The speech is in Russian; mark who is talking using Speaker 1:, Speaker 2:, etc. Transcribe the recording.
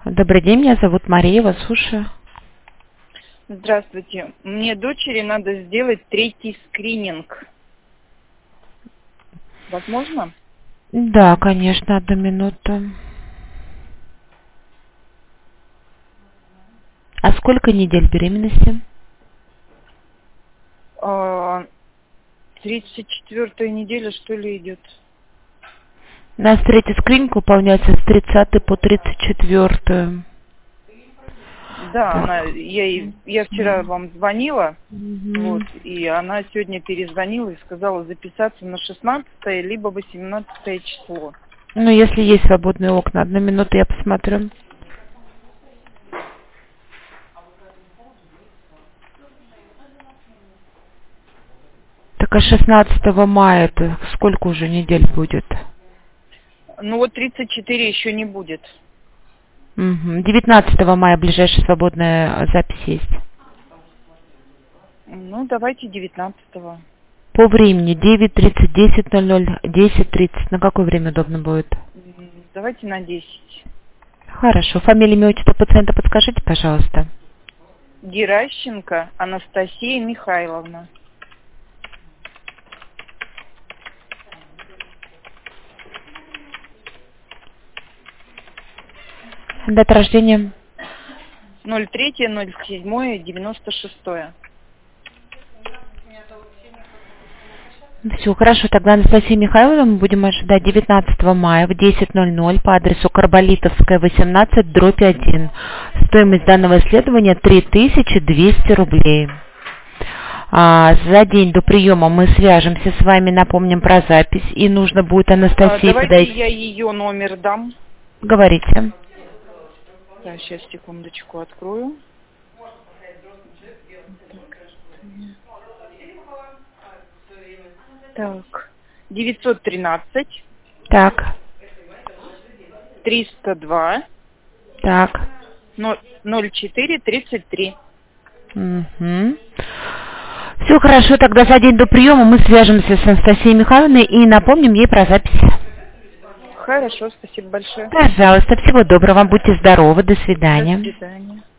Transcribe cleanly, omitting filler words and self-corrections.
Speaker 1: Добрый день, меня зовут Мария, вас слушаю.
Speaker 2: Здравствуйте. Мне дочери надо сделать 3-й скрининг. Возможно?
Speaker 1: Да, конечно, одну минуту. А сколько недель беременности?
Speaker 2: 34-я неделя, что ли, идет?
Speaker 1: У нас третий скрининг выполняется с 30 по 34.
Speaker 2: Да, я вчера вам звонила,
Speaker 1: Угу.
Speaker 2: и она сегодня перезвонила и сказала записаться на 16 либо 18 число.
Speaker 1: Ну, если есть свободные окна, одну минуту я посмотрю. Так, а 16 мая это сколько уже недель будет?
Speaker 2: Ну вот 34 еще не будет.
Speaker 1: Угу. 19 мая ближайшая свободная запись есть.
Speaker 2: Ну, давайте 19-го.
Speaker 1: По времени 9:30, 10:00, 10:30. На какое время удобно будет?
Speaker 2: Давайте на 10.
Speaker 1: Хорошо. Фамилия, имя, отчество пациента подскажите, пожалуйста.
Speaker 2: Геращенко Анастасия Михайловна.
Speaker 1: Дата рождения?
Speaker 2: 03.07.96.
Speaker 1: Все, хорошо. Тогда Анастасия Михайловна мы будем ожидать 19 мая в 10:00 по адресу Карболитовская, 18/1. Стоимость данного исследования 3200 рублей. За день до приема мы свяжемся с вами, напомним про запись, и нужно будет Анастасии
Speaker 2: Давайте
Speaker 1: подойти.
Speaker 2: я ее номер дам.
Speaker 1: Говорите.
Speaker 2: Да, сейчас, секундочку, открою. Так, 913
Speaker 1: Так,
Speaker 2: 302
Speaker 1: так.
Speaker 2: 0433.
Speaker 1: Угу. Все хорошо, тогда за день до приема мы свяжемся с Анастасией Михайловной и напомним ей про запись.
Speaker 2: Хорошо, спасибо большое.
Speaker 1: Пожалуйста, всего доброго, вам будьте здоровы, до
Speaker 2: До
Speaker 1: свидания.
Speaker 2: свидания.